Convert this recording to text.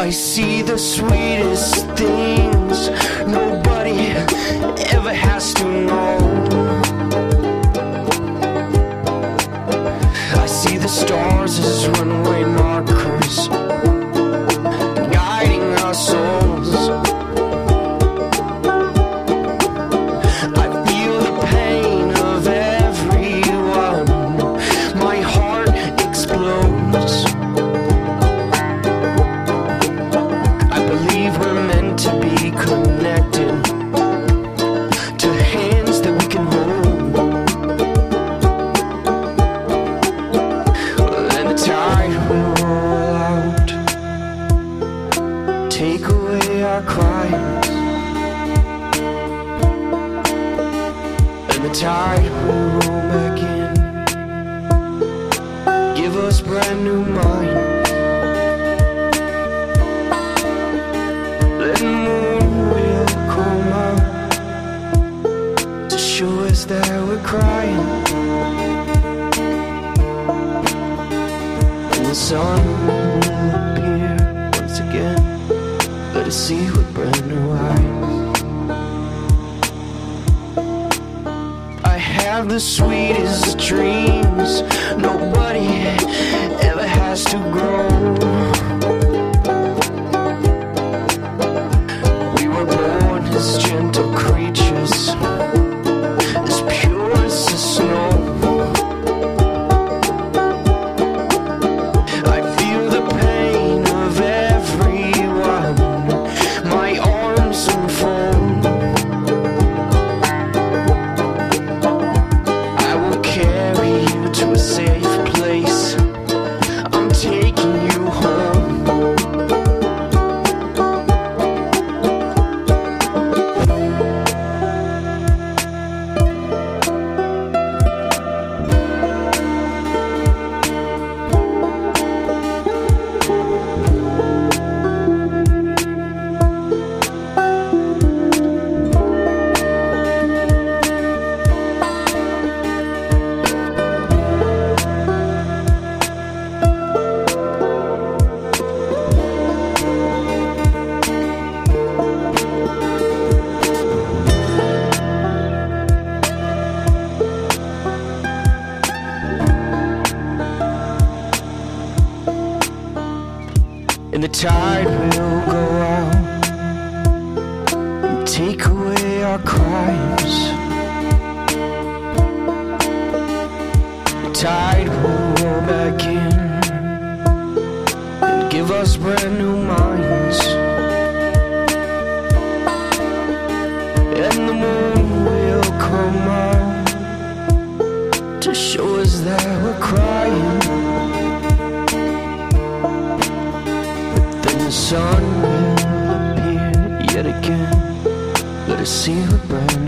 I see the sweetest things nobody ever has to know. I see the stars as runway markers, guiding our souls. I feel the pain of everyone. My heart explodes. I believe we're meant to be connected to hands that we can hold. And the tide will roll out, take away our crimes. And the tide will roll back in, give us brand new minds. And the moon will come out to show us that we're crying. And the sun will appear once again, let us see with brand new eyes. I have the sweetest dreams nobody ever has to grow. We were born as gentle creatures, as pure as the snow. I feel the pain of everyone, my arms unfold. I will carry you to a safe place, I'm taking you home. And the tide will go out and take away our crimes. The tide will roll back in and give us brand new minds. And the moon will come out to show us that we're crying. The sun will appear yet again, let us see her brand